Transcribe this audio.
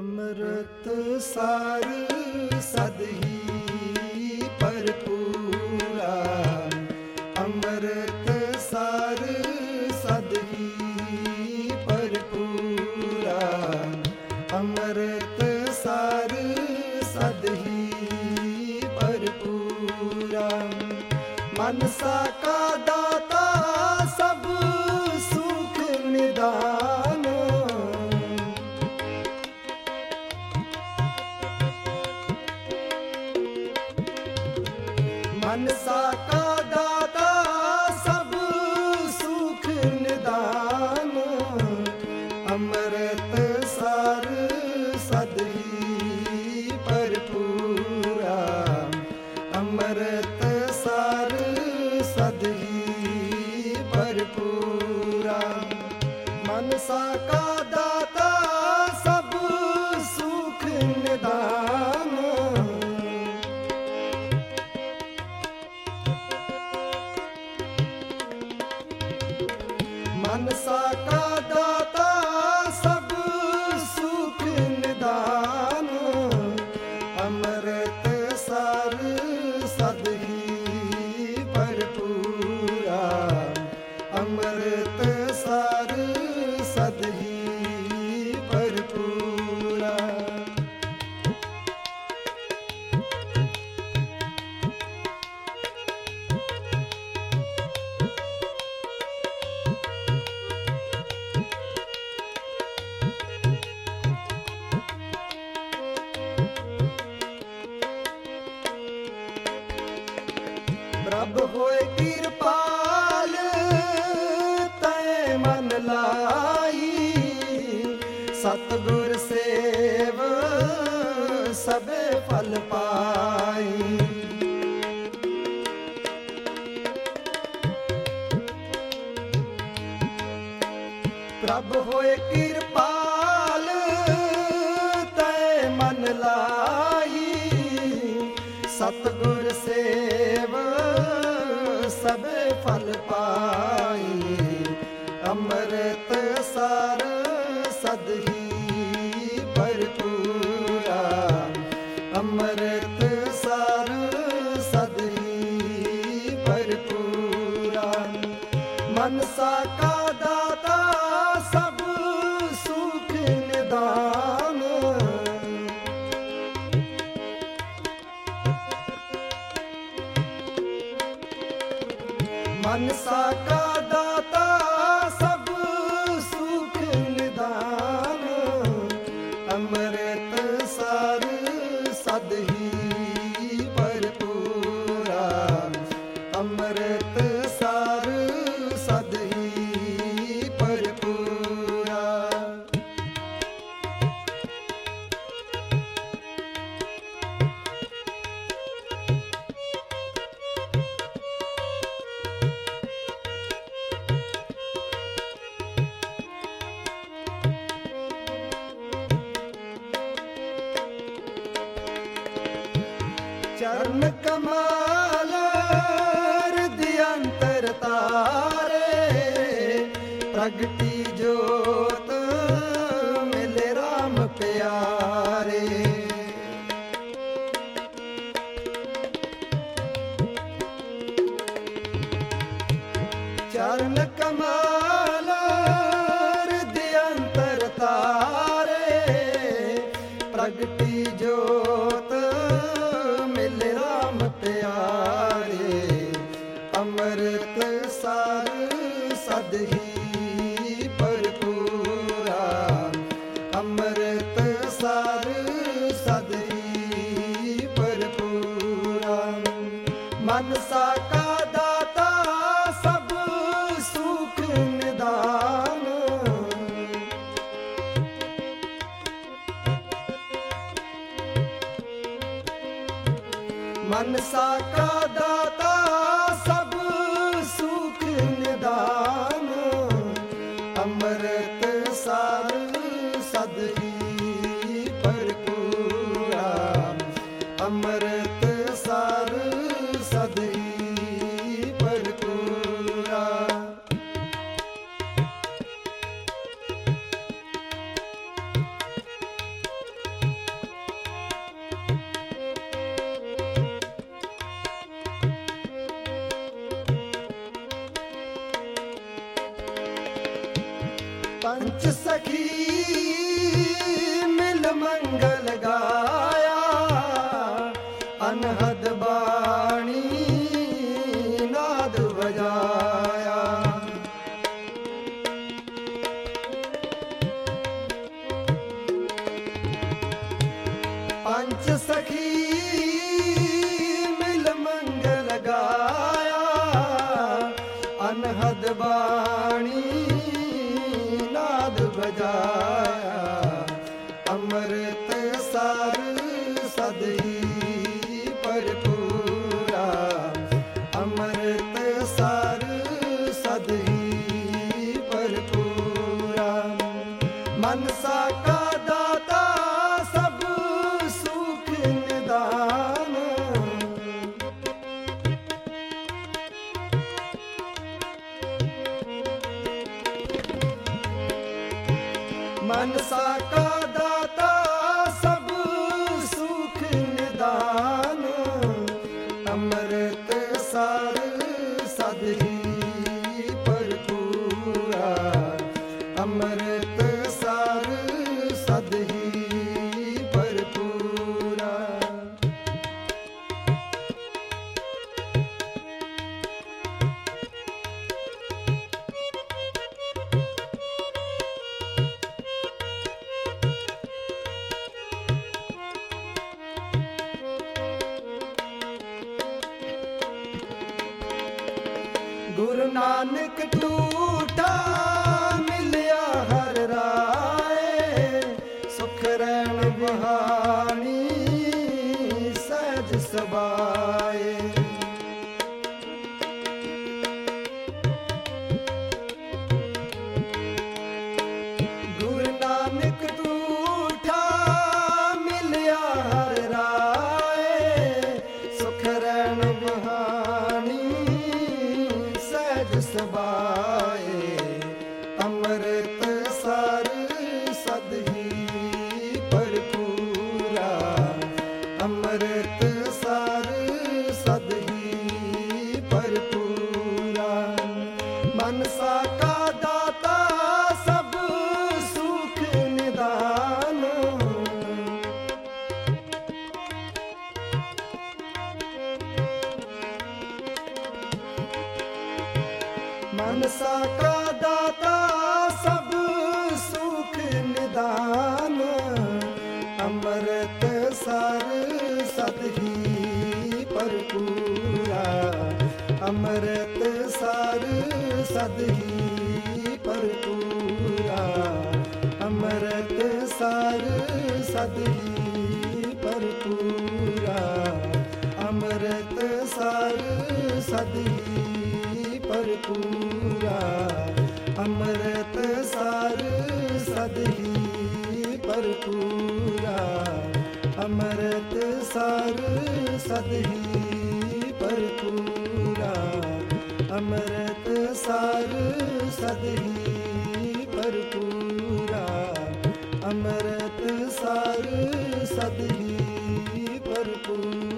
अमृत सार सदही भरपूरा, अमृत सार सदही भरपूरा, अमृत सार सदही भरपूरा। मनसा का दाता सब सुख निदान, मनसा का दाता सब सुख निदान, अमृत सार सदही भरपूरा, अमृत सार सदही भरपूरा। मनसा का दाता सब सुख निदान, मनसा का दाता सब सुख निदान, अमृत सार सदही भरपूरा, अमृत सार सदही भरपूरा। प्रभ होए कृपाल तै मन लाई, सतगुर सेव सबे फल पाई। प्रभ होए कृपाल तै मन लाई, सतगुर सेव सबे फल पाई। अमृत सार सदही भरपूरा, अमृत सार सदही भरपूरा। मनसा का दाता सब सुख निदान, मनसा का दाता सब सुख निदान, अमृत सार सदही भरपूरा, अमृत सार सदही भरपूरा। चरण कमाल हृदयंतर तारे, प्रगति जोत मिले राम प्यारे। चरण कमाल हृदयंतर तारे, प्रगति जोत मिले राम प्यारे। अमृत सार सदही भरपूरा, अमृत सार सदही भरपूरा। मनसा का दाता सब सुख निदान, मनसा का दाता सब सुख निदान, अमृत सार सदही भरपूरा, अमृत सार सदही भरपूरा। मंगल गाया, अनहद बाणी नाद बजाया। पंच सखी मिल मंगल गाया, अनहद बाणी नाद बजाया। अमृत सार सदही भरपूरा, अमृत सार सदही भरपूरा। मनसा का दाता सब सुख निदान, मनसा का दाता सब सुख निदान। अमृत सार सदही भरपूरा, अमृत सार सदही भरपूरा। गुरु नानक टूटा मिलिया हर राय, सुख रैन बहानी सहज सबाए। गुरु नानक टूटा मिलिया हर राय, सुख रैन बहानी सहज सबाए। अमृत सार सदही भरपूरा, अमृत सार सदही भरपूरा। मनसा का दाता सब सुख निदान, मनसा का दाता सब सुख निदान। अमृत सार सदही भरपूरा, अमृत सार सदही भरपूरा, अमृत सार सदही भरपूरा, अमृत सार सदही भरपूरा, अमृत सार सदही भरपूरा, अमृत सार सदही भरपूरा, अमृत सार सदही भरपूरा, अमृत सार सदही भरपूरा।